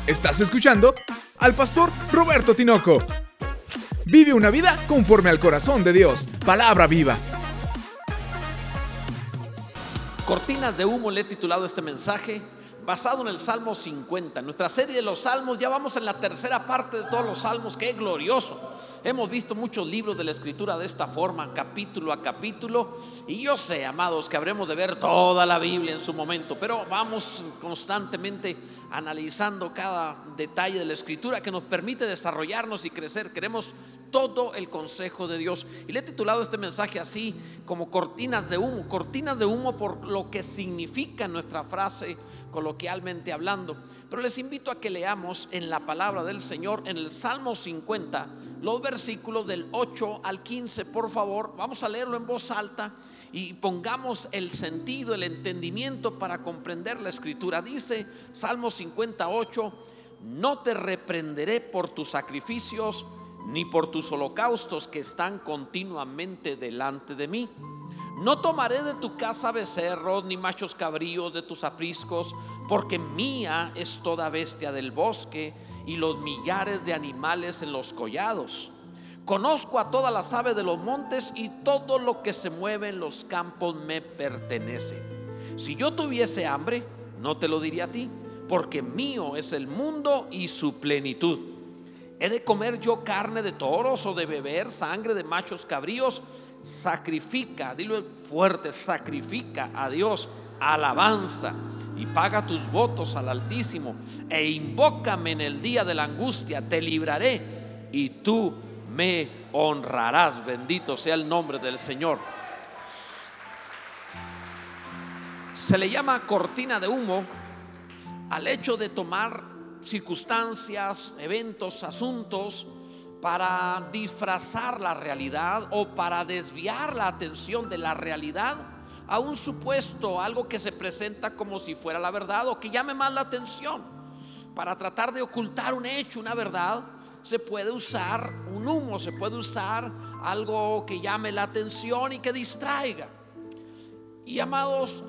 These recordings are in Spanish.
Estás escuchando al pastor Roberto Tinoco. Vive una vida conforme al corazón de Dios. Palabra viva. Cortinas de humo, le he titulado este mensaje, basado en el Salmo 50. En nuestra serie de los Salmos ya vamos en la tercera parte de todos los Salmos. ¡Qué glorioso! Hemos visto muchos libros de la Escritura de esta forma, capítulo a capítulo. Y yo sé, amados, que habremos de ver toda la Biblia en su momento, pero vamos constantemente analizando cada detalle de la Escritura que nos permite desarrollarnos y crecer. Queremos todo el consejo de Dios. Y le he titulado este mensaje así, como cortinas de humo por lo que significa nuestra frase coloquialmente hablando. Pero les invito a que leamos en la palabra del Señor, en el Salmo 50, los versículos del 8 al 15, por favor. Vamos a leerlo en voz alta y pongamos el sentido, el entendimiento para comprender la Escritura. Dice Salmo 58: no te reprenderé por tus sacrificios, ni por tus holocaustos que están continuamente delante de mí. No tomaré de tu casa becerros, ni machos cabríos de tus apriscos, porque mía es toda bestia del bosque y los millares de animales en los collados. Conozco a todas las aves de los montes, y todo lo que se mueve en los campos me pertenece. Si yo tuviese hambre, no te lo diría a ti, porque mío es el mundo y su plenitud. ¿He de comer yo carne de toros o de beber sangre de machos cabríos? Sacrifica, dilo fuerte, sacrifica a Dios alabanza y paga tus votos al Altísimo, e invócame en el día de la angustia. Te libraré y tú me honrarás. Bendito sea el nombre del Señor. Se le llama cortina de humo al hecho de tomar circunstancias, eventos, asuntos para disfrazar la realidad o para desviar la atención de la realidad a un supuesto, algo que se presenta como si fuera la verdad o que llame más la atención. Para tratar de ocultar un hecho, una verdad, se puede usar un humo, se puede usar algo que llame la atención y que distraiga. Y amados,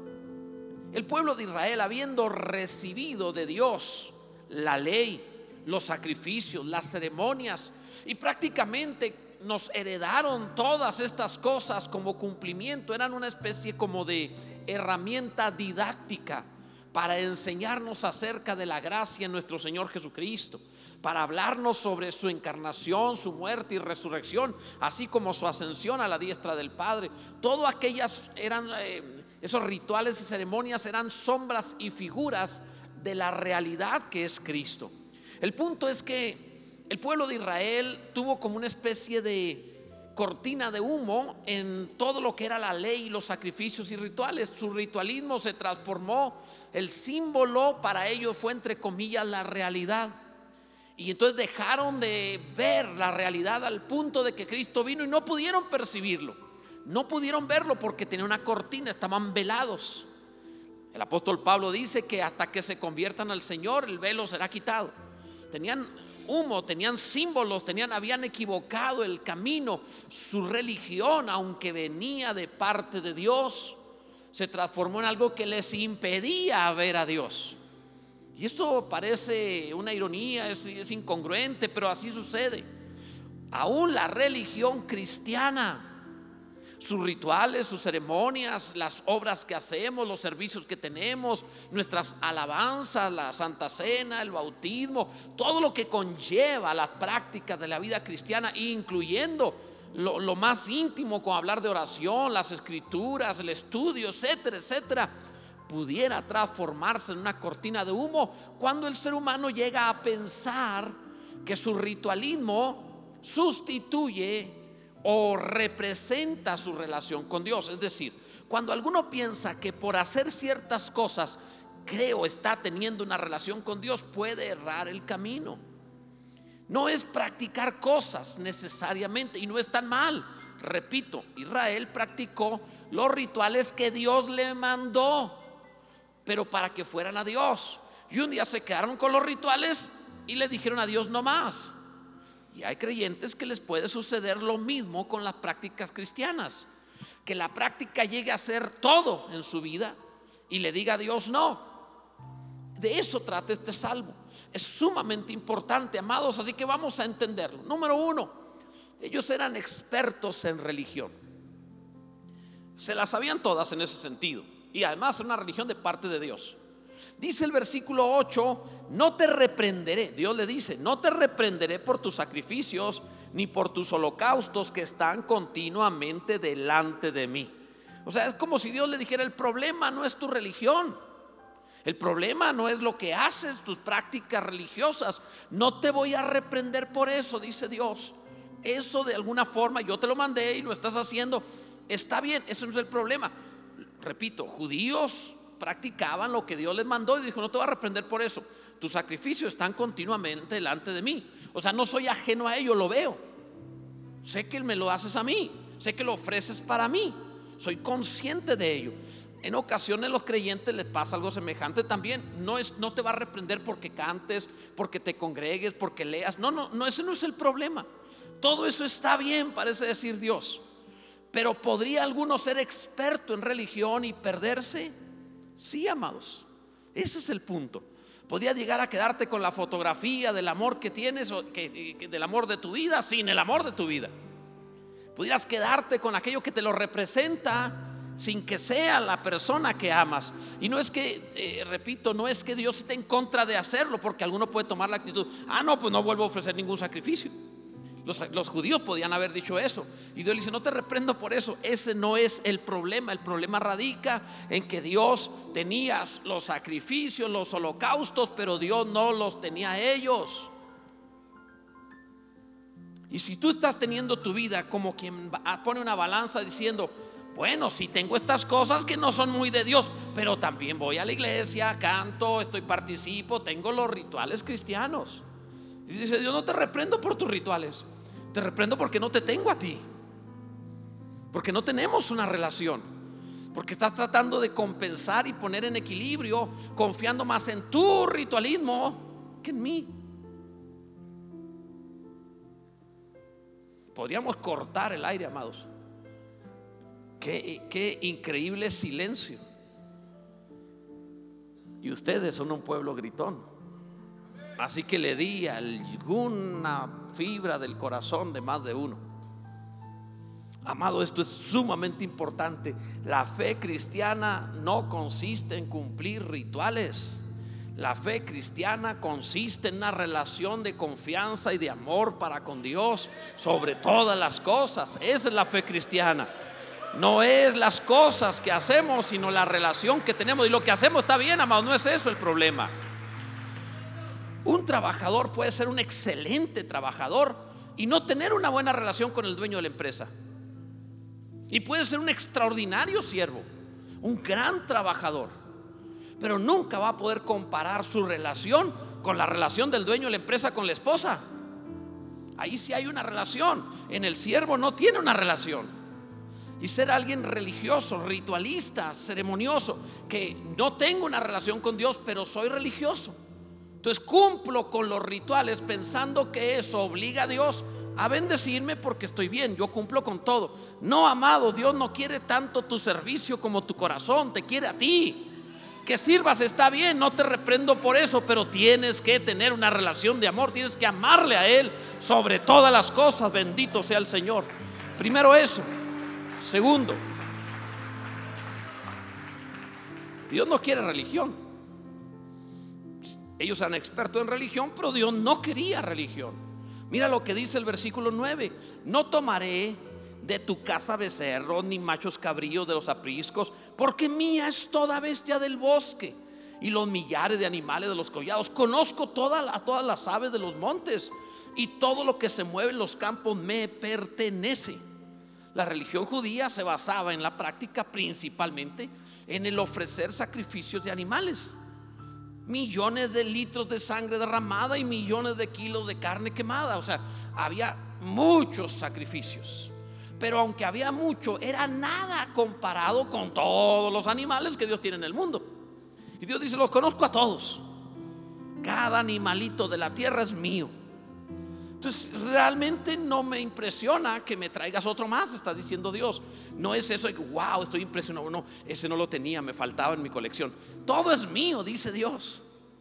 el pueblo de Israel, habiendo recibido de Dios la ley, los sacrificios, las ceremonias, y prácticamente nos heredaron todas estas cosas como cumplimiento, eran una especie como de herramienta didáctica para enseñarnos acerca de la gracia en nuestro Señor Jesucristo, para hablarnos sobre su encarnación, su muerte y resurrección, así como su ascensión a la diestra del Padre. Todas aquellas eran esos rituales y ceremonias eran sombras y figuras de la realidad que es Cristo. El punto es que el pueblo de Israel tuvo como una especie de cortina de humo en todo lo que era la ley, los sacrificios y rituales. Su ritualismo se transformó, el símbolo para ellos fue, entre comillas, la realidad. Y entonces dejaron de ver la realidad al punto de que Cristo vino y no pudieron percibirlo, no pudieron verlo porque tenía una cortina, estaban velados. El apóstol Pablo dice que hasta que se conviertan al Señor, el velo será quitado. Tenían humo, tenían símbolos, habían equivocado el camino. Su religión, aunque venía de parte de Dios, se transformó en algo que les impedía ver a Dios. Y esto parece una ironía, es incongruente, pero así sucede. Aún la religión cristiana, sus rituales, sus ceremonias, las obras que hacemos, los servicios que tenemos, nuestras alabanzas, la Santa Cena, el bautismo, todo lo que conlleva la práctica de la vida cristiana, incluyendo lo más íntimo, como hablar de oración, las escrituras, el estudio, etcétera, etcétera, pudiera transformarse en una cortina de humo cuando el ser humano llega a pensar que su ritualismo sustituye o representa su relación con Dios. Es decir, cuando alguno piensa que por hacer ciertas cosas está teniendo una relación con Dios, puede errar el camino. No es practicar cosas necesariamente, y no es tan mal. Repito, Israel practicó los rituales que Dios le mandó, pero para que fueran a Dios. Y un día se quedaron con los rituales y le dijeron a Dios no más. Y hay creyentes que les puede suceder lo mismo con las prácticas cristianas, que la práctica llegue a ser todo en su vida y le diga a Dios no. De eso trata este salmo. Es sumamente importante, amados, así que vamos a entenderlo. Número uno, ellos eran expertos en religión. Se las sabían todas en ese sentido. Y además era una religión de parte de Dios. Dice el versículo 8: no te reprenderé. Dios le dice: no te reprenderé por tus sacrificios, ni por tus holocaustos que están continuamente delante de mí. O sea, es como si Dios le dijera: el problema no es tu religión, el problema no es lo que haces, tus prácticas religiosas. No te voy a reprender por eso, dice Dios. Eso de alguna forma yo te lo mandé y lo estás haciendo. Está bien, eso no es el problema. Repito, judíos practicaban lo que Dios les mandó y dijo: no te voy a reprender por eso. Tus sacrificios están continuamente delante de mí. O sea, no soy ajeno a ello, lo veo. Sé que me lo haces a mí, sé que lo ofreces para mí, soy consciente de ello. En ocasiones a los creyentes les pasa algo semejante también. No te va a reprender porque cantes, porque te congregues, porque leas. No, ese no es el problema. Todo eso está bien, parece decir Dios. Pero ¿podría alguno ser experto en religión y perderse? Sí, amados, ese es el punto. ¿Podría llegar a quedarte con la fotografía del amor que tienes, del amor de tu vida, sin el amor de tu vida? ¿Pudieras quedarte con aquello que te lo representa sin que sea la persona que amas? Y no es que, repito, no es que Dios esté en contra de hacerlo, porque alguno puede tomar la actitud: no, pues no vuelvo a ofrecer ningún sacrificio. Los judíos podían haber dicho eso, y Dios le dice: no te reprendo por eso. Ese no es el problema. El problema radica en que Dios tenía los sacrificios, los holocaustos, pero Dios no los tenía a ellos. Y si tú estás teniendo tu vida como quien pone una balanza diciendo: bueno, si tengo estas cosas que no son muy de Dios, pero también voy a la iglesia, canto, participo, tengo los rituales cristianos. Y dice Dios: no te reprendo por tus rituales, te reprendo porque no te tengo a ti, porque no tenemos una relación, porque estás tratando de compensar y poner en equilibrio, confiando más en tu ritualismo que en mí. Podríamos cortar el aire, amados. Qué increíble silencio. Y ustedes son un pueblo gritón. Así que le di alguna fibra del corazón de más de uno. Amado, esto es sumamente importante. La fe cristiana no consiste en cumplir rituales. La fe cristiana consiste en una relación de confianza y de amor para con Dios sobre todas las cosas. Esa es la fe cristiana. No es las cosas que hacemos, sino la relación que tenemos. Y lo que hacemos está bien, amado, no es eso el problema. Un trabajador puede ser un excelente trabajador y no tener una buena relación con el dueño de la empresa. Y puede ser un extraordinario siervo, un gran trabajador, pero nunca va a poder comparar su relación con la relación del dueño de la empresa con la esposa. Ahí sí hay una relación. En el siervo no tiene una relación. Y ser alguien religioso, ritualista, ceremonioso, que no tengo una relación con Dios, pero soy religioso. Entonces cumplo con los rituales pensando que eso obliga a Dios a bendecirme porque estoy bien, yo cumplo con todo. No, amado, Dios no quiere tanto tu servicio como tu corazón, te quiere a ti. Que sirvas está bien, no te reprendo por eso, pero tienes que tener una relación de amor, tienes que amarle a Él sobre todas las cosas. Bendito sea el Señor. Primero eso. Segundo, Dios no quiere religión. Ellos eran expertos en religión, pero Dios no quería religión. Mira lo que dice el versículo 9: no tomaré de tu casa becerros ni machos cabríos de los apriscos, porque mía es toda bestia del bosque y los millares de animales de los collados. Conozco todas las aves de los montes, y todo lo que se mueve en los campos me pertenece. La religión judía se basaba en la práctica principalmente en el ofrecer sacrificios de animales. Millones de litros de sangre derramada y millones de kilos de carne quemada. O sea, había muchos sacrificios. Pero aunque había mucho, era nada comparado con todos los animales que Dios tiene en el mundo. Y Dios dice: los conozco a todos. Cada animalito de la tierra es mío. Entonces realmente no me impresiona que me traigas otro más, está diciendo Dios. No es eso de que wow, estoy impresionado. No, ese no lo tenía, me faltaba en mi colección. Todo es mío, dice Dios.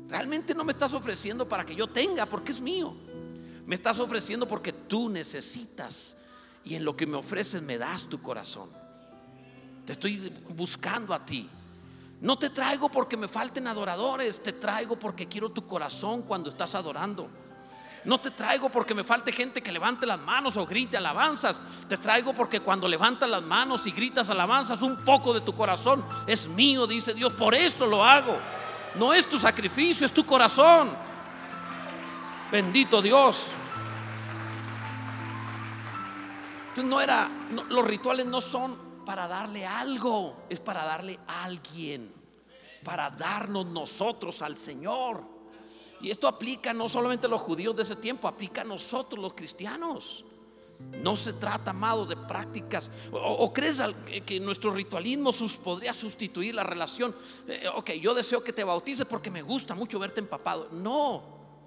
Realmente no me estás ofreciendo para que yo tenga, porque es mío. Me estás ofreciendo porque tú necesitas, y en lo que me ofreces me das tu corazón. Te estoy buscando a ti. No te traigo porque me falten adoradores, te traigo porque quiero tu corazón cuando estás adorando. No te traigo porque me falte gente que levante las manos o grite alabanzas. Te traigo porque cuando levantas las manos y gritas alabanzas, un poco de tu corazón es mío, dice Dios. Por eso lo hago. No es tu sacrificio, es tu corazón. Bendito Dios. Entonces los rituales no son para darle algo, es para darle a alguien, para darnos nosotros al Señor. Y esto aplica no solamente a los judíos de ese tiempo, aplica a nosotros los cristianos. No se trata, amados, de prácticas. ¿O crees que nuestro ritualismo podría sustituir la relación? Ok, yo deseo que te bautices porque me gusta mucho verte empapado. No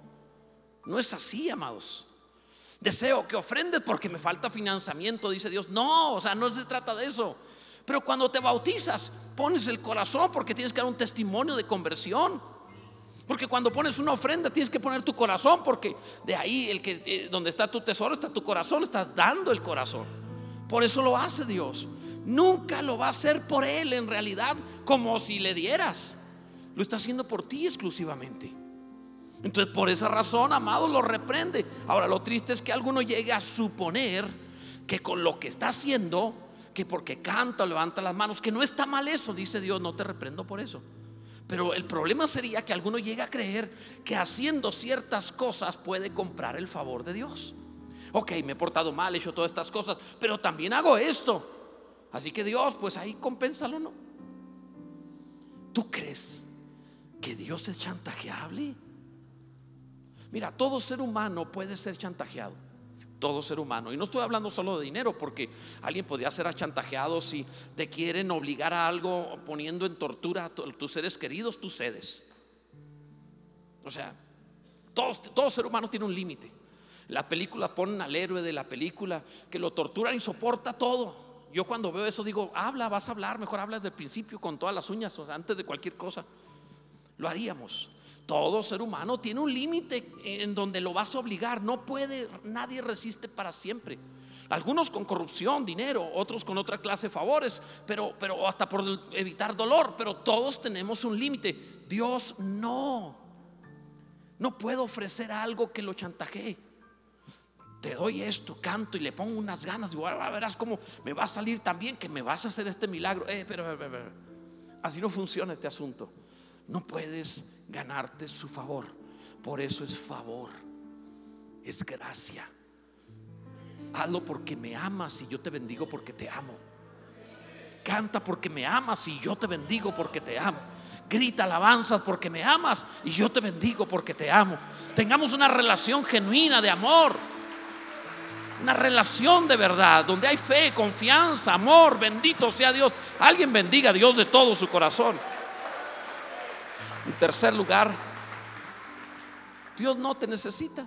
es así, amados. Deseo que ofrendes porque me falta financiamiento, dice Dios. No se trata de eso. Pero cuando te bautizas, pones el corazón porque tienes que dar un testimonio de conversión. Porque cuando pones una ofrenda tienes que poner tu corazón, porque de ahí donde está tu tesoro está tu corazón. Estás dando el corazón. Por eso lo hace Dios. Nunca lo va a hacer por Él en realidad, como si le dieras. Lo está haciendo por ti exclusivamente. Entonces por esa razón, amado, lo reprende. Ahora lo triste es que alguno llegue a suponer que con lo que está haciendo, que porque canta o levanta las manos, que no está mal eso, dice Dios, no te reprendo por eso. Pero el problema sería que alguno llegue a creer que haciendo ciertas cosas puede comprar el favor de Dios. Ok, me he portado mal, he hecho todas estas cosas, pero también hago esto, así que Dios, pues ahí compénsalo, ¿no? ¿Tú crees que Dios es chantajeable? Mira, todo ser humano puede ser chantajeado. Todo ser humano. Y no estoy hablando solo de dinero, porque alguien podría ser chantajeado si te quieren obligar a algo poniendo en tortura a tus seres queridos, tú cedes. O sea, todo ser humano tiene un límite. La película ponen al héroe de la película que lo torturan y soporta todo. Yo cuando veo eso digo, vas a hablar, mejor habla desde el principio con todas las uñas, o sea, antes de cualquier cosa. Lo haríamos. Todo ser humano tiene un límite en donde lo vas a obligar. No puede, nadie resiste para siempre. Algunos con corrupción, dinero, otros con otra clase de favores, pero hasta por evitar dolor. Pero todos tenemos un límite. Dios no puede ofrecer algo que lo chantajee. Te doy esto, canto y le pongo unas ganas. Y verás cómo me va a salir también, que me vas a hacer este milagro. Pero así no funciona este asunto. No puedes ganarte su favor. Por eso es favor, es gracia. Hazlo porque me amas y yo te bendigo porque te amo. Canta porque me amas y yo te bendigo porque te amo. Grita alabanzas porque me amas y yo te bendigo porque te amo. Tengamos una relación genuina de amor, una relación de verdad, donde hay fe, confianza, amor. Bendito sea Dios. Alguien bendiga a Dios de todo su corazón. En tercer lugar, Dios no te necesita.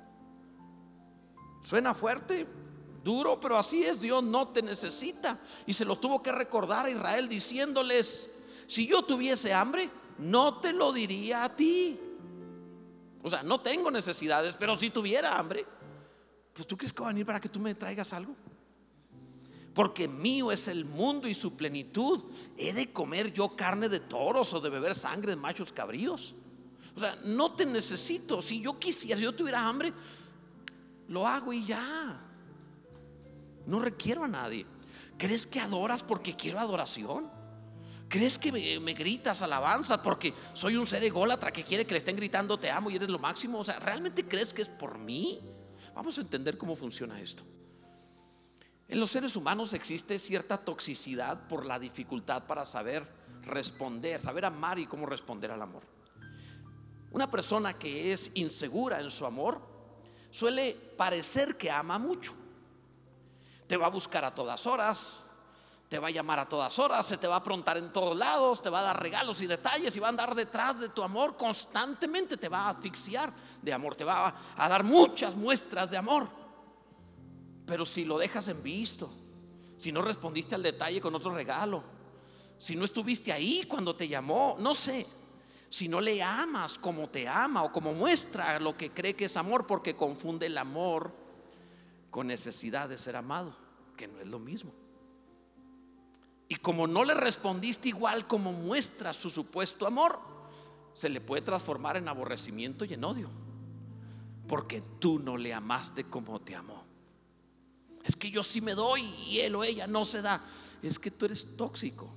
Suena fuerte, duro, pero así es. Dios no te necesita. Y se lo tuvo que recordar a Israel diciéndoles: si yo tuviese hambre, no te lo diría a ti. O sea, no tengo necesidades, pero si tuviera hambre, pues ¿tú crees que va a venir para que tú me traigas algo? Porque mío es el mundo y su plenitud. ¿He de comer yo carne de toros o de beber sangre de machos cabríos? O sea, no te necesito. Si yo quisiera, si yo tuviera hambre, lo hago y ya. No requiero a nadie. ¿Crees que adoras porque quiero adoración? ¿Crees que me gritas alabanzas porque soy un ser ególatra que quiere que le estén gritando te amo y eres lo máximo? O sea, ¿realmente crees que es por mí? Vamos a entender cómo funciona esto. En los seres humanos existe cierta toxicidad por la dificultad para saber responder, saber amar y cómo responder al amor. Una persona que es insegura en su amor suele parecer que ama mucho. Te va a buscar a todas horas, te va a llamar a todas horas, se te va a aprontar en todos lados, te va a dar regalos y detalles y va a andar detrás de tu amor constantemente. Te va a asfixiar de amor, te va a dar muchas muestras de amor. Pero si lo dejas en visto, si no respondiste al detalle con otro regalo, si no estuviste ahí cuando te llamó, no sé, si no le amas como te ama o como muestra lo que cree que es amor, porque confunde el amor con necesidad de ser amado, que no es lo mismo. Y como no le respondiste igual como muestra su supuesto amor, se le puede transformar en aborrecimiento y en odio, porque tú no le amaste como te amó. Es que yo sí me doy y él o ella no se da. Es que tú eres tóxico.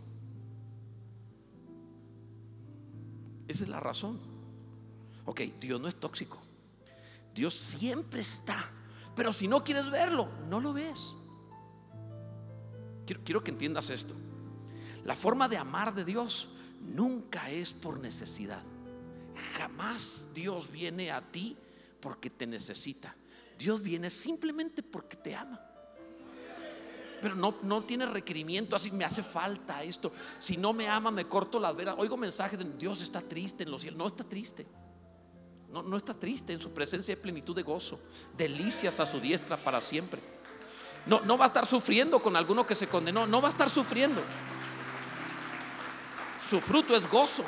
Esa es la razón. Ok, Dios no es tóxico. Dios siempre está. Pero si no quieres verlo, no lo ves. Quiero que entiendas esto. La forma de amar de Dios nunca es por necesidad. Jamás Dios viene a ti porque te necesita. Dios viene simplemente porque te ama. Pero no tiene requerimiento así, me hace falta esto. Si no me ama, me corto las venas. Oigo mensajes de Dios está triste en los cielos. No está triste. No está triste. En su presencia hay plenitud de gozo, delicias a su diestra para siempre. No va a estar sufriendo con alguno que se condenó. No va a estar sufriendo. Su fruto es gozo.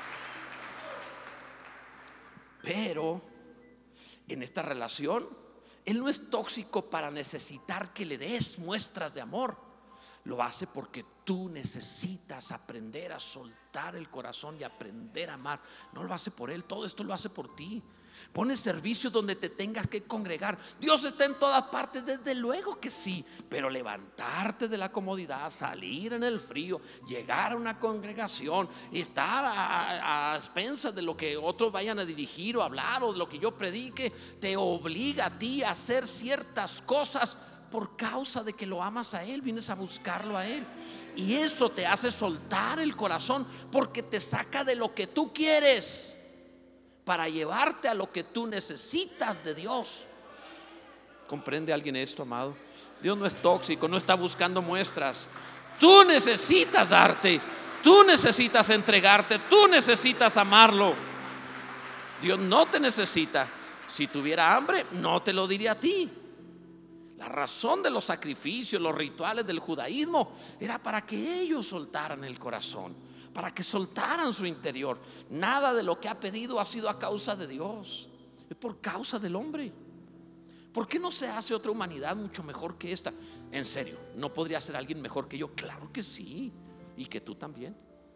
Pero en esta relación Él no es tóxico para necesitar que le des muestras de amor. Lo hace porque tú necesitas aprender a soltar el corazón y aprender a amar. No lo hace por Él, todo esto lo hace por ti. Pone servicios donde te tengas que congregar. Dios está en todas partes, desde luego que sí. Pero levantarte de la comodidad, salir en el frío, llegar a una congregación, estar a expensas de lo que otros vayan a dirigir o hablar, o de lo que yo predique, te obliga a ti a hacer ciertas cosas por causa de que lo amas a Él, vienes a buscarlo a Él. Y eso te hace soltar el corazón, porque te saca de lo que tú quieres para llevarte a lo que tú necesitas de Dios. ¿Comprende alguien esto, amado? Dios no es tóxico, no está buscando muestras. Tú necesitas darte, tú necesitas entregarte, tú necesitas amarlo. Dios no te necesita. Si tuviera hambre, no te lo diría a ti. La razón de los sacrificios, los rituales del judaísmo, era para que ellos soltaran el corazón, para que soltaran su interior. Nada de lo que ha pedido ha sido a causa de Dios, es por causa del hombre. ¿Por qué no se hace otra humanidad mucho mejor que esta? En serio, ¿no podría ser alguien mejor que yo? Claro que sí, y que tú también.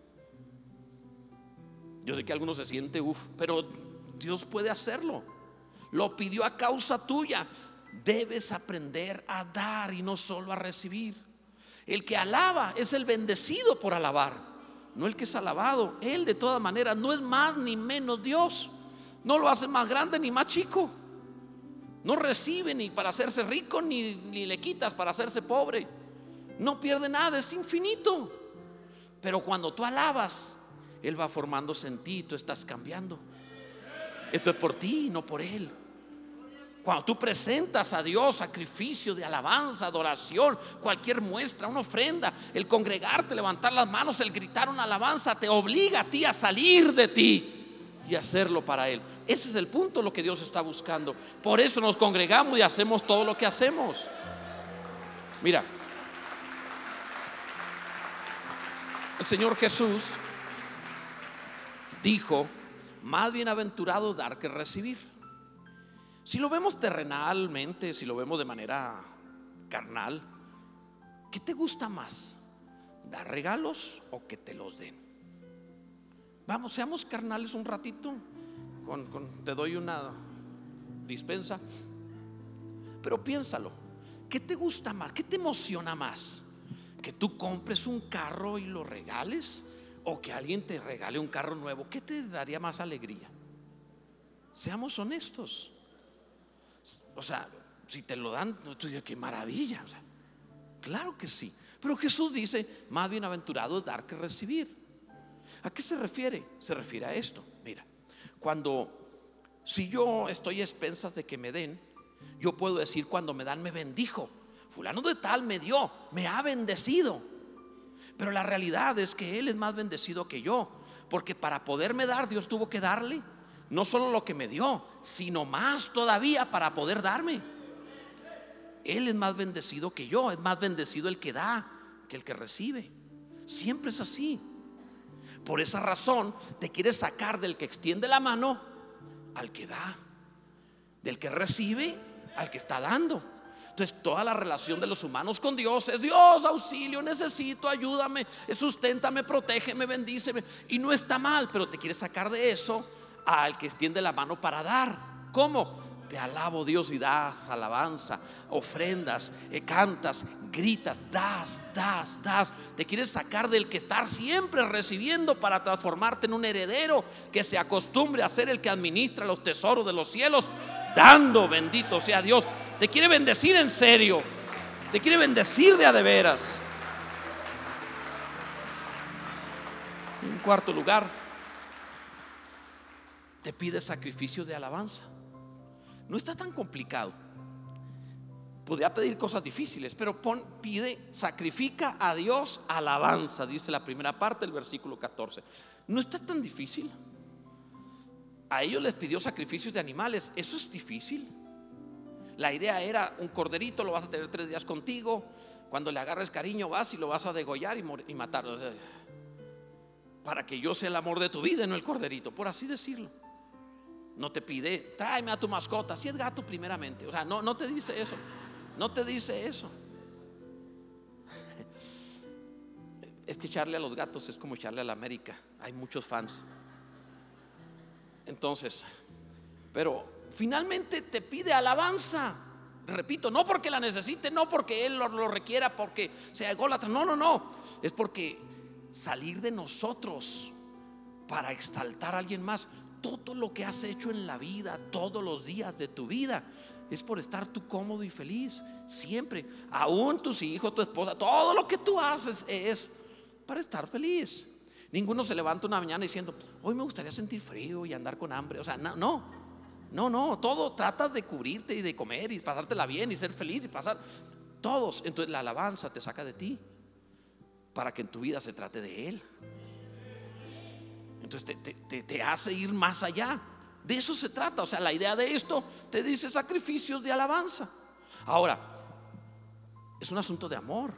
Yo sé que algunos se sienten pero Dios puede hacerlo. Lo pidió a causa tuya. Debes aprender a dar y no solo a recibir. El que alaba es el bendecido por alabar, no el que es alabado. Él de todas maneras no es más ni menos Dios. No lo hace más grande ni más chico. No recibe ni para hacerse rico, ni le quitas para hacerse pobre. No pierde nada, es infinito. Pero cuando tú alabas, Él va formándose en ti y tú estás cambiando. Esto es por ti, no por Él. Cuando tú presentas a Dios sacrificio de alabanza, adoración, cualquier muestra, una ofrenda, el congregarte, levantar las manos, el gritar una alabanza, te obliga a ti a salir de ti y hacerlo para Él. Ese es el punto, lo que Dios está buscando. Por eso nos congregamos y hacemos todo lo que hacemos. Mira, el Señor Jesús dijo: más bienaventurado dar que recibir. Si lo vemos terrenalmente, si lo vemos de manera carnal, ¿qué te gusta más? ¿Dar regalos o que te los den? Vamos, seamos carnales un ratito. Te doy una dispensa. Pero piénsalo, ¿qué te gusta más? ¿Qué te emociona más? ¿Que tú compres un carro y lo regales? ¿O que alguien te regale un carro nuevo? ¿Qué te daría más alegría? Seamos honestos. O sea, si te lo dan, tú dices, qué maravilla. O sea, claro que sí. Pero Jesús dice: más bienaventurado es dar que recibir. ¿A qué se refiere? Se refiere a esto. Mira, si yo estoy a expensas de que me den, yo puedo decir cuando me dan: me bendijo, fulano de tal me dio, me ha bendecido. Pero la realidad es que Él es más bendecido que yo, porque para poderme dar, Dios tuvo que darle no solo lo que me dio, sino más todavía para poder darme. Él es más bendecido que yo. Es más bendecido el que da que el que recibe. Siempre es así. Por esa razón te quieres sacar del que extiende la mano al que da, del que recibe al que está dando. Entonces toda la relación de los humanos con Dios es: Dios, auxilio, necesito, ayúdame, susténtame, protégeme, bendíceme. Y no está mal, pero te quieres sacar de eso al que extiende la mano para dar. ¿Cómo? Te alabo, Dios, y das alabanza, ofrendas, cantas, gritas, das. Te quieres sacar del que estar siempre recibiendo para transformarte en un heredero que se acostumbre a ser el que administra los tesoros de los cielos, dando. Bendito sea Dios. Te quiere bendecir en serio, te quiere bendecir de a de veras. En cuarto lugar, te pide sacrificio de alabanza. No está tan complicado. Podría pedir cosas difíciles, pero sacrifica a Dios alabanza, dice la primera parte del versículo 14. No está tan difícil. A ellos les pidió sacrificios de animales. Eso es difícil. La idea era: un corderito, lo vas a tener 3 días contigo. Cuando le agarres cariño vas y lo vas a degollar y matar, o sea, para que yo sea el amor de tu vida, no el corderito, por así decirlo. No te pide: tráeme a tu mascota, si es gato primeramente. O sea, no te dice eso. No te dice eso. Es que echarle a los gatos es como echarle a la América. Hay muchos fans. Entonces, pero finalmente te pide alabanza. Repito, no porque la necesite, no porque Él lo requiera, porque sea ególatra. No. Es porque salir de nosotros para exaltar a alguien más. Todo lo que has hecho en la vida, todos los días de tu vida, es por estar tú cómodo y feliz. Siempre, aún tus hijos, tu esposa, todo lo que tú haces es para estar feliz. Ninguno se levanta una mañana diciendo: hoy me gustaría sentir frío y andar con hambre. O sea, no. Todo tratas de cubrirte y de comer y pasártela bien y ser feliz y pasar. Todos. Entonces la alabanza te saca de ti para que en tu vida se trate de Él. Entonces te hace ir más allá. De eso se trata. O sea, la idea de esto te dice sacrificios de alabanza. Ahora, es un asunto de amor.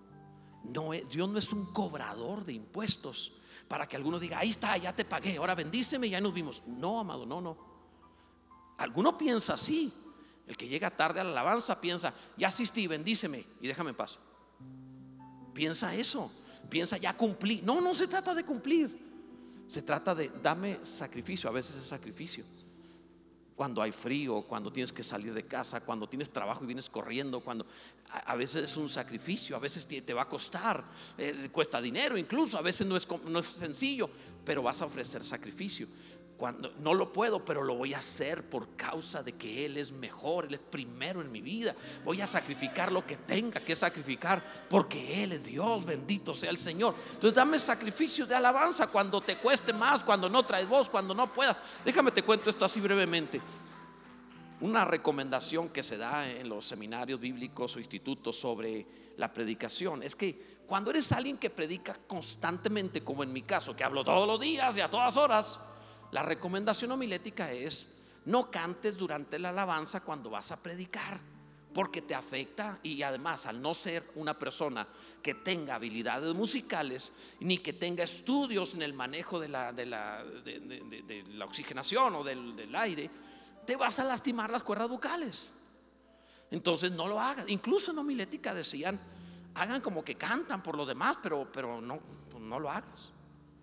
Dios no es un cobrador de impuestos para que alguno diga: ahí está, ya te pagué, ahora bendíceme y ya nos vimos. No, amado, no. Alguno piensa así. El que llega tarde a la alabanza piensa: ya asistí, bendíceme y déjame en paz. Piensa eso. Piensa: ya cumplí. No se trata de cumplir. Se trata de: dame sacrificio. A veces es sacrificio. Cuando hay frío, cuando tienes que salir de casa, cuando tienes trabajo y vienes corriendo, cuando a veces es un sacrificio, a veces te va a costar, cuesta dinero incluso, a veces no es sencillo, pero vas a ofrecer sacrificio. Cuando no lo puedo, pero lo voy a hacer por causa de que Él es mejor, Él es primero en mi vida. Voy a sacrificar lo que tenga que sacrificar porque Él es Dios, bendito sea el Señor. Entonces dame sacrificio de alabanza cuando te cueste más, cuando no traes voz, cuando no puedas. Déjame te cuento esto así brevemente. Una recomendación que se da en los seminarios bíblicos o institutos sobre la predicación es que cuando eres alguien que predica constantemente, como en mi caso, que hablo todos los días y a todas horas, la recomendación homilética es: no cantes durante la alabanza cuando vas a predicar, porque te afecta. Y además, al no ser una persona que tenga habilidades musicales ni que tenga estudios en el manejo de la oxigenación o del aire, te vas a lastimar las cuerdas vocales. Entonces no lo hagas. Incluso en homilética decían: hagan como que cantan por los demás, pero no lo hagas.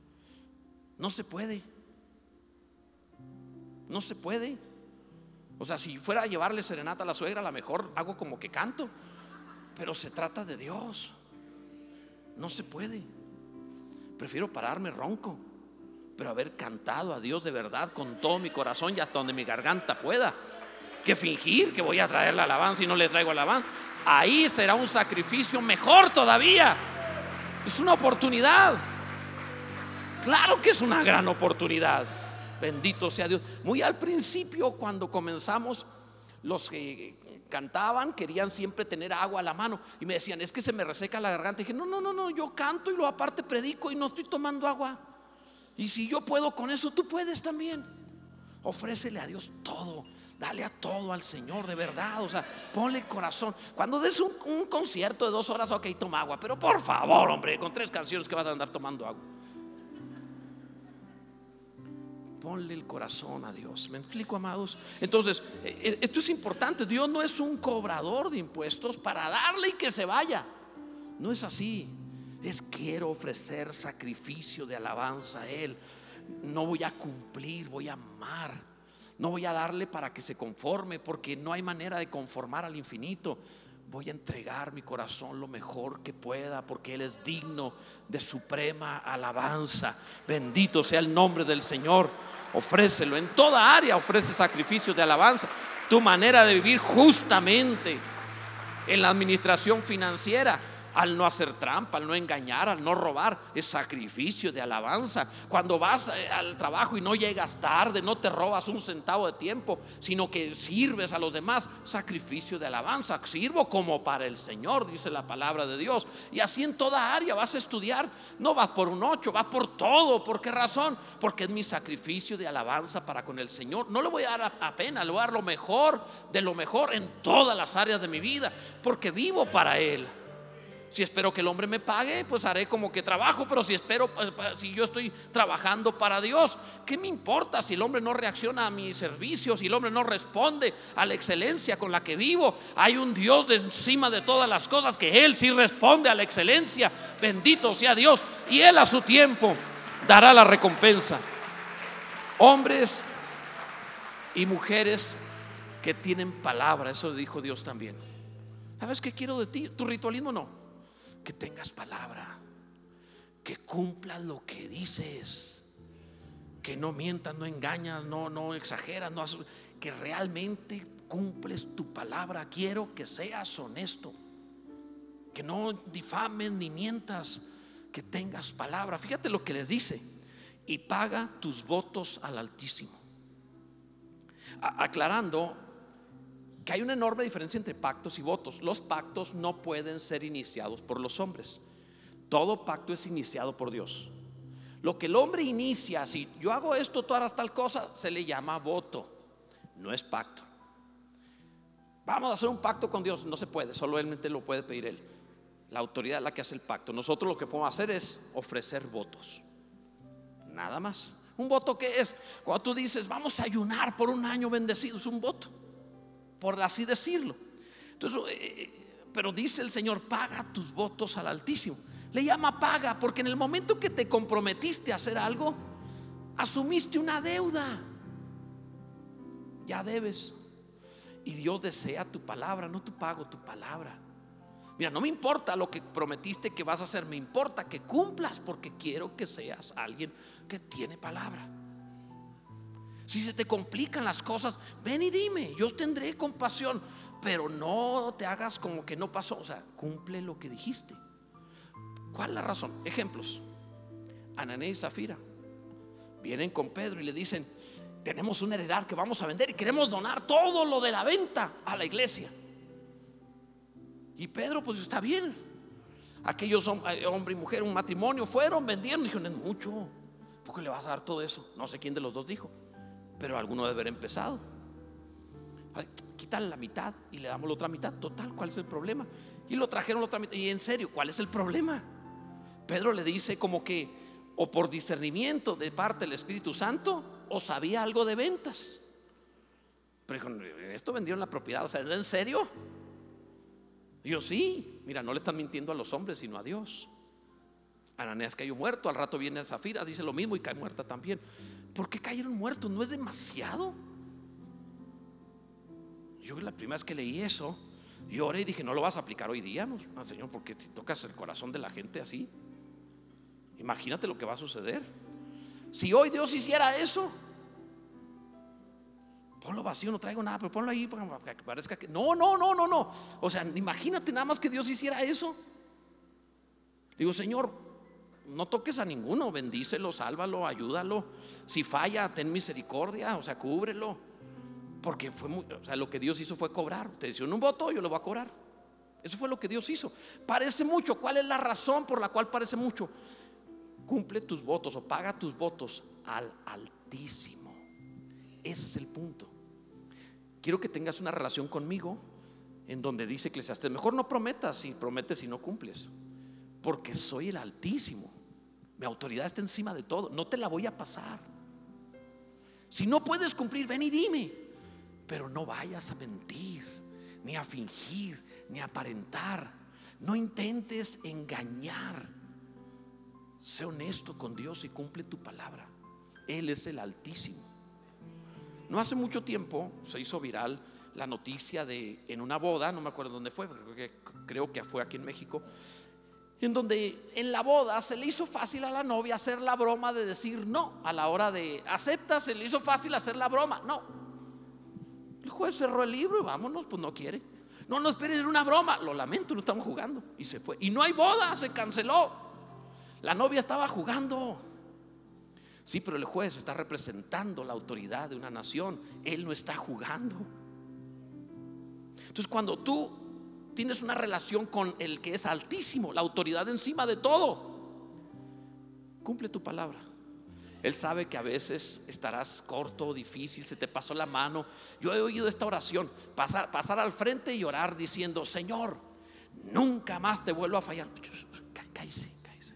No se puede. No se puede. O sea, si fuera a llevarle serenata a la suegra, a lo mejor hago como que canto, pero se trata de Dios. No se puede. Prefiero pararme ronco, pero haber cantado a Dios de verdad con todo mi corazón y hasta donde mi garganta pueda, que fingir que voy a traer la alabanza y no le traigo alabanza. Ahí será un sacrificio mejor todavía. Es una oportunidad. Claro que es una gran oportunidad. Bendito sea Dios. Muy al principio, cuando comenzamos, los que cantaban querían siempre tener agua a la mano y me decían: es que se me reseca la garganta. Y dije: no, yo canto y lo aparte predico y no estoy tomando agua. Y si yo puedo con eso, tú puedes también. Ofrécele a Dios todo, dale a todo al Señor de verdad. O sea, ponle corazón. Cuando des un concierto de 2 horas, ok, toma agua, pero por favor, hombre, con 3 canciones que vas a andar tomando agua. ponle el corazón a Dios. ¿Me explico, amados? Entonces, esto es importante. Dios no es un cobrador de impuestos para darle y que se vaya. No es así. Es quiero ofrecer sacrificio de alabanza a Él. No voy a cumplir, voy a amar. No voy a darle para que se conforme, porque no hay manera de conformar al infinito. Voy a entregar mi corazón lo mejor que pueda, porque Él es digno de suprema alabanza. Bendito sea el nombre del Señor. Ofrécelo en toda área, ofrece sacrificio de alabanza. Tu manera de vivir justamente en la administración financiera, al no hacer trampa, al no engañar, al no robar, es sacrificio de alabanza. Cuando vas al trabajo y no llegas tarde, no te robas un centavo de tiempo, sino que sirves a los demás, sacrificio de alabanza. Sirvo como para el Señor, dice la palabra de Dios. Y así en toda área. Vas a estudiar, no vas por un 8, vas por todo. ¿Por qué razón? Porque es mi sacrificio de alabanza para con el Señor. No le voy a dar apenas, le voy a dar lo mejor de lo mejor en todas las áreas de mi vida, porque vivo para Él. Si espero que el hombre me pague, pues haré como que trabajo. Pero si yo estoy trabajando para Dios, ¿qué me importa si el hombre no reacciona a mi servicio? Si el hombre no responde a la excelencia con la que vivo. Hay un Dios de encima de todas las cosas, que Él sí responde a la excelencia. Bendito sea Dios. Y Él a su tiempo dará la recompensa. Hombres y mujeres que tienen palabra. Eso dijo Dios también. ¿Sabes qué quiero de ti? Tu ritualismo no. Que tengas palabra, que cumplas lo que dices, que no mientas, no engañas, no exageras, que realmente cumples tu palabra. Quiero que seas honesto, que no difames ni mientas, que tengas palabra. Fíjate lo que les dice: y paga tus votos al Altísimo. Aclarando que hay una enorme diferencia entre pactos y votos. Los pactos no pueden ser iniciados por los hombres. Todo pacto es iniciado por Dios. Lo que el hombre inicia, si yo hago esto, tú harás tal cosa, se le llama voto. No es pacto. Vamos a hacer un pacto con Dios. No se puede, solamente lo puede pedir Él. La autoridad es la que hace el pacto. Nosotros lo que podemos hacer es ofrecer votos, nada más. ¿Un voto qué es? Cuando tú dices vamos a ayunar por un año bendecido, es un voto, por así decirlo. Entonces, pero dice el Señor: paga tus votos al Altísimo. Le llama paga porque en el momento que te comprometiste a hacer algo, asumiste una deuda. Ya debes. Y Dios desea tu palabra, no tu pago, tu palabra. Mira, no me importa lo que prometiste que vas a hacer, me importa que cumplas, porque quiero que seas alguien que tiene palabra. Si se te complican las cosas, ven y dime, yo tendré compasión, pero no te hagas como que no pasó. O sea, cumple lo que dijiste. ¿Cuál es la razón? Ejemplos: Ananías y Zafira vienen con Pedro y le dicen: tenemos una heredad que vamos a vender y queremos donar todo lo de la venta a la iglesia. Y Pedro, pues está bien. Aquellos son hombre y mujer, un matrimonio, fueron, vendieron, dijeron: es mucho, ¿por qué le vas a dar todo eso? No sé quién de los dos dijo, pero alguno debe haber empezado. Quítale la mitad y le damos la otra mitad. Total, ¿cuál es el problema? Y lo trajeron la otra mitad. Y en serio, ¿cuál es el problema? Pedro le dice como que o por discernimiento de parte del Espíritu Santo, o sabía algo de ventas. Pero dijo: esto vendieron la propiedad. O sea, ¿en serio? Dios, sí. Mira, no le están mintiendo a los hombres, sino a Dios. Ananías cayó muerto, al rato viene Zafira, dice lo mismo y cae muerta también. ¿Por qué cayeron muertos? ¿No es demasiado? Yo la primera vez que leí eso, lloré y dije: no lo vas a aplicar hoy día, no, Señor, porque si tocas el corazón de la gente así, imagínate lo que va a suceder. Si hoy Dios hiciera eso, ponlo vacío, no traigo nada, pero ponlo ahí para que parezca que no. O sea, imagínate nada más que Dios hiciera eso. Digo: Señor, no toques a ninguno, bendícelo, sálvalo, ayúdalo. Si falla, ten misericordia, o sea, cúbrelo. Porque o sea, lo que Dios hizo fue cobrar. Te hicieron un voto, yo lo voy a cobrar. Eso fue lo que Dios hizo. Parece mucho. ¿Cuál es la razón por la cual parece mucho? Cumple tus votos o paga tus votos al Altísimo. Ese es el punto. Quiero que tengas una relación conmigo en donde dice Eclesiastés: mejor no prometas si prometes y no cumples, porque soy el Altísimo. Mi autoridad está encima de todo, no te la voy a pasar. Si no puedes cumplir, ven y dime, pero no vayas a mentir, ni a fingir, ni a aparentar. No intentes engañar. Sé honesto con Dios y cumple tu palabra. Él es el Altísimo. No hace mucho tiempo se hizo viral la noticia de en una boda, no me acuerdo dónde fue, creo que fue aquí en México, en donde en la boda se le hizo fácil a la novia hacer la broma de decir no. A la hora de acepta, se le hizo fácil hacer la broma, no. El juez cerró el libro y vámonos, pues no quiere. No, no, esperen, era una broma. Lo lamento, no estamos jugando. Y se fue. Y no hay boda, se canceló. La novia estaba jugando. Sí, pero el juez está representando la autoridad de una nación. Él no está jugando. Entonces, cuando tú tienes una relación con el que es altísimo, la autoridad encima de todo, cumple tu palabra. Él sabe que a veces estarás corto, difícil, se te pasó la mano. Yo he oído esta oración, pasar al frente y orar diciendo: Señor, nunca más te vuelvo a fallar. Cállese.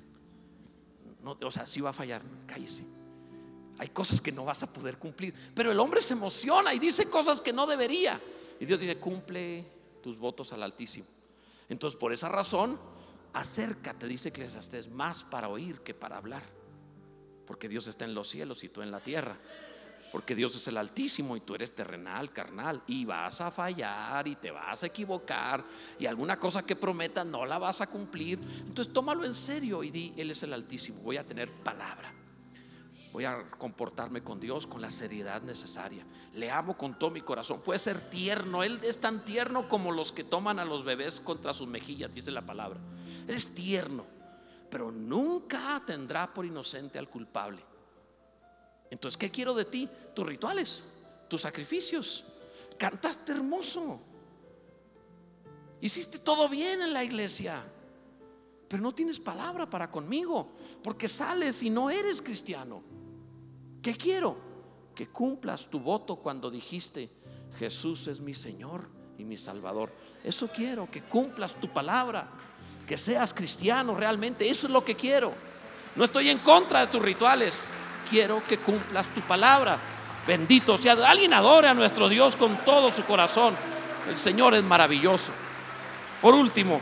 No, o sea, sí va a fallar, cállese. Hay cosas que no vas a poder cumplir. Pero el hombre se emociona y dice cosas que no debería. Y Dios dice: cumple tus votos al Altísimo. Entonces, por esa razón, acércate, dice Eclesiastés, más para oír que para hablar. Porque Dios está en los cielos y tú en la tierra. Porque Dios es el Altísimo y tú eres terrenal, carnal. Y vas a fallar y te vas a equivocar. Y alguna cosa que prometas no la vas a cumplir. Entonces tómalo en serio y di: Él es el Altísimo, voy a tener palabra. Voy a comportarme con Dios con la seriedad necesaria. Le amo con todo mi corazón. Puede ser tierno. Él es tan tierno como los que toman a los bebés contra sus mejillas, dice la palabra. Él es tierno, pero nunca tendrá por inocente al culpable. Entonces, ¿qué quiero de ti? Tus rituales, tus sacrificios. Cantaste hermoso, hiciste todo bien en la iglesia, pero no tienes palabra para conmigo, porque sales y no eres cristiano. ¿Qué quiero? Que cumplas tu voto cuando dijiste: Jesús es mi Señor y mi Salvador. Eso quiero, que cumplas tu palabra, que seas cristiano realmente. Eso es lo que quiero. No estoy en contra de tus rituales, quiero que cumplas tu palabra. Bendito sea. Alguien adore a nuestro Dios con todo su corazón. El Señor es maravilloso. Por último,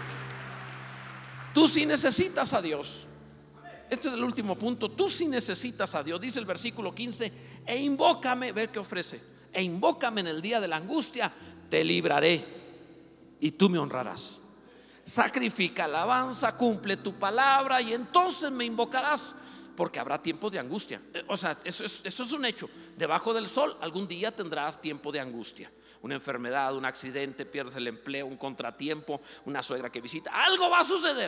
tú sí necesitas a Dios. Este es el último punto. Tú sí necesitas a Dios. Dice el versículo 15: e invócame, ver qué ofrece. E invócame en el día de la angustia, te libraré y tú me honrarás. Sacrifica alabanza, cumple tu palabra y entonces me invocarás. Porque habrá tiempos de angustia. O sea, eso es un hecho. Debajo del sol algún día tendrás tiempo de angustia. Una enfermedad, un accidente, pierdes el empleo, un contratiempo, una suegra que visita. Algo va a suceder.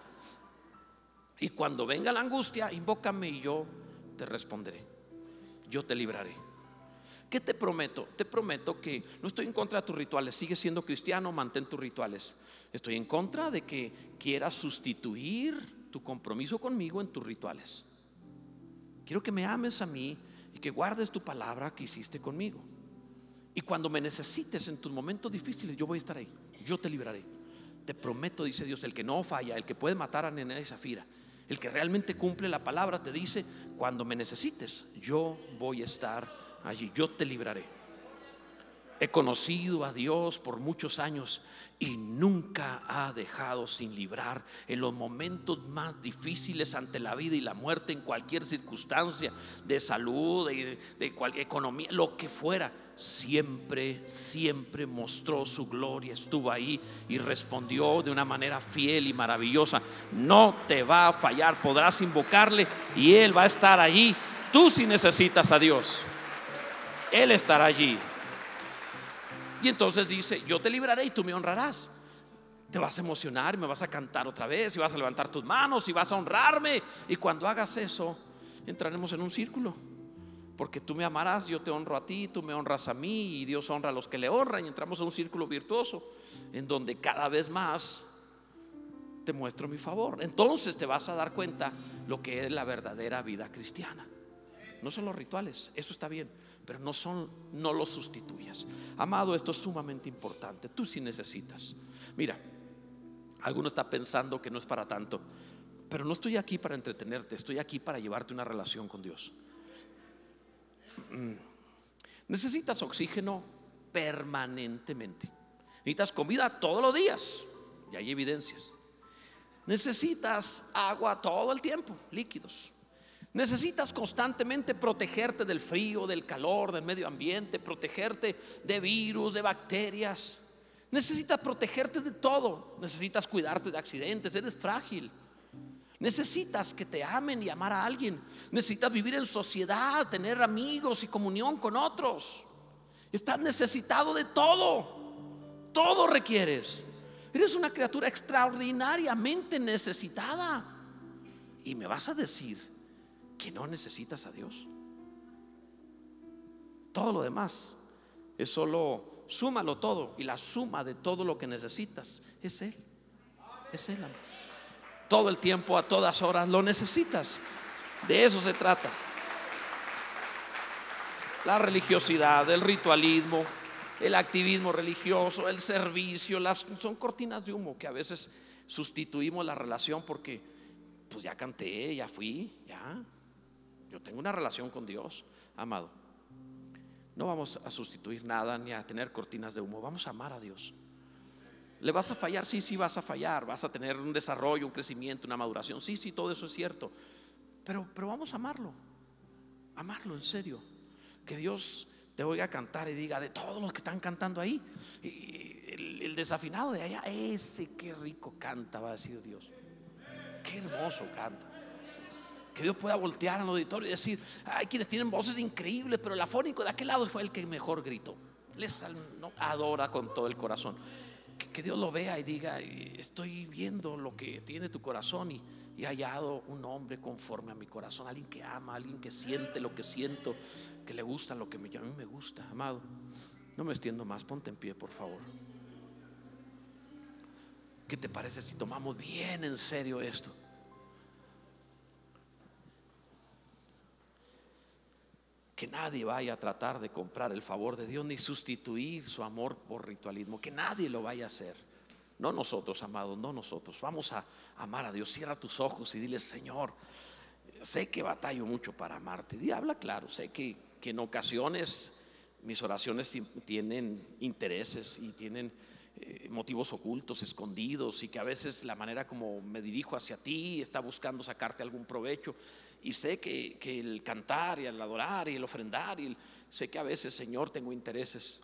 Y cuando venga la angustia, invócame y yo te responderé. Yo te libraré. ¿Qué te prometo? Te prometo que no estoy en contra de tus rituales. Sigue siendo cristiano, mantén tus rituales. Estoy en contra de que quieras sustituir tu compromiso conmigo en tus rituales. Quiero que me ames a mí y que guardes tu palabra que hiciste conmigo. Y cuando me necesites en tus momentos difíciles, yo voy a estar ahí. Yo te libraré. Te prometo, dice Dios, el que no falla, el que puede matar a Nené y Zafira, el que realmente cumple la palabra, te dice: cuando me necesites, yo voy a estar allí. Yo te libraré. He conocido a Dios por muchos años y nunca ha dejado sin librar en los momentos más difíciles ante la vida y la muerte, en cualquier circunstancia de salud, de cualquier economía, lo que fuera. Siempre mostró su gloria, estuvo ahí y respondió de una manera fiel y maravillosa. No te va a fallar, podrás invocarle y Él va a estar allí. Tú sí necesitas a Dios, Él estará allí. Y entonces dice: yo te libraré y tú me honrarás. Te vas a emocionar, me vas a cantar otra vez y vas a levantar tus manos y vas a honrarme. Y cuando hagas eso, entraremos en un círculo. Porque tú me amarás, yo te honro a ti, tú me honras a mí y Dios honra a los que le honran. Y entramos en un círculo virtuoso en donde cada vez más te muestro mi favor. Entonces te vas a dar cuenta lo que es la verdadera vida cristiana. No son los rituales, eso está bien, pero no los sustituyas. Amado, esto es sumamente importante. Tú sí necesitas. Mira, alguno está pensando que no es para tanto, pero no estoy aquí para entretenerte, estoy aquí para llevarte una relación con Dios. necesitas oxígeno permanentemente. Necesitas comida todos los días, y hay evidencias. Necesitas agua todo el tiempo, líquidos. Necesitas constantemente protegerte del frío, del calor, del medio ambiente, protegerte de virus, de bacterias. Necesitas protegerte de todo. Necesitas cuidarte de accidentes, eres frágil. Necesitas que te amen y amar a alguien. Necesitas vivir en sociedad, tener amigos y comunión con otros. Estás necesitado de todo. Todo requieres. Eres una criatura extraordinariamente necesitada. Y me vas a decir que no necesitas a Dios. Todo lo demás es solo, súmalo todo, y la suma de todo lo que necesitas es Él. Es Él. Todo el tiempo, a todas horas lo necesitas. De eso se trata. La religiosidad, el ritualismo, el activismo religioso, el servicio, son cortinas de humo que a veces sustituimos la relación porque pues ya canté, ya fui, ya. Yo tengo una relación con Dios, amado. No vamos a sustituir nada ni a tener cortinas de humo. Vamos a amar a Dios. ¿Le vas a fallar? Sí vas a fallar. Vas a tener un desarrollo, un crecimiento, una maduración. Sí, todo eso es cierto. Pero vamos a amarlo. Amarlo en serio. Que Dios te oiga cantar y diga: de todos los que están cantando ahí, el desafinado de allá, ese qué rico canta, va a decir Dios. Qué hermoso canta. Que Dios pueda voltear al auditorio y decir: hay quienes tienen voces increíbles, pero el afónico de aquel lado fue el que mejor gritó. No, adora con todo el corazón. Que Dios lo vea y diga: estoy viendo lo que tiene tu corazón y he hallado un hombre conforme a mi corazón. Alguien que ama, alguien que siente lo que siento, que le gusta lo que a mí me gusta. Amado, no me extiendo más, ponte en pie por favor. ¿Qué te parece si tomamos bien en serio esto? Que nadie vaya a tratar de comprar el favor de Dios ni sustituir su amor por ritualismo. Que nadie lo vaya a hacer. No nosotros, amados, no nosotros. Vamos a amar a Dios. Cierra tus ojos y dile: Señor, sé que batallo mucho para amarte. Y habla claro. Sé que en ocasiones mis oraciones tienen intereses y tienen motivos ocultos, escondidos, y que a veces la manera como me dirijo hacia ti está buscando sacarte algún provecho. Y sé que el cantar y el adorar y el ofrendar, sé que a veces, Señor, tengo intereses.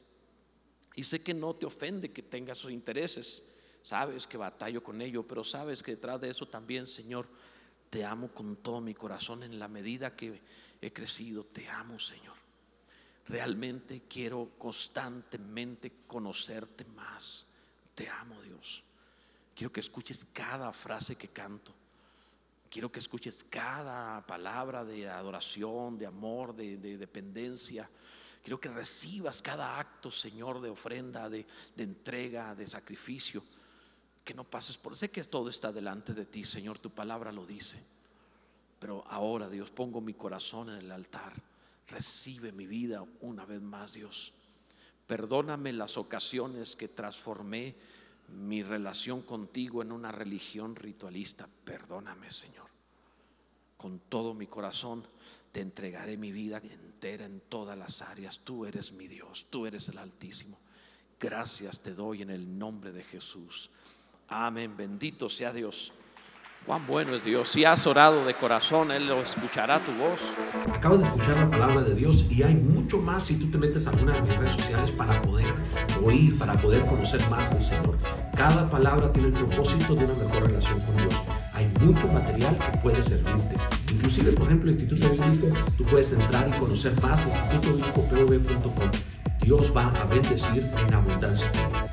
Y sé que no te ofende que tengas esos intereses. Sabes que batallo con ello, pero sabes que detrás de eso también, Señor, te amo con todo mi corazón. En la medida que he crecido, te amo, Señor. Realmente quiero constantemente conocerte más. Te amo, Dios. Quiero que escuches cada frase que canto. Quiero que escuches cada palabra de adoración, de amor, de dependencia. Quiero que recibas cada acto, Señor, de ofrenda, de entrega, de sacrificio. Que no pases por... Sé que todo está delante de ti, Señor, tu palabra lo dice. Pero ahora, Dios, pongo mi corazón en el altar. Recibe mi vida una vez más, Dios. Perdóname las ocasiones que transformé mi relación contigo en una religión ritualista. Perdóname, Señor. Con todo mi corazón te entregaré mi vida entera en todas las áreas. Tú eres mi Dios, tú eres el Altísimo. Gracias te doy en el nombre de Jesús. Amén, bendito sea Dios. Cuán bueno es Dios. Si has orado de corazón, Él lo escuchará tu voz. Acabas de escuchar la palabra de Dios y hay mucho más si tú te metes a alguna de mis redes sociales para poder oír, para poder conocer más del Señor. Cada palabra tiene el propósito de una mejor relación con Dios. Hay mucho material que puede servirte. Inclusive, por ejemplo, el Instituto Bíblico, tú puedes entrar y conocer más en institutobiblicopv.com. Dios va a bendecir en abundancia.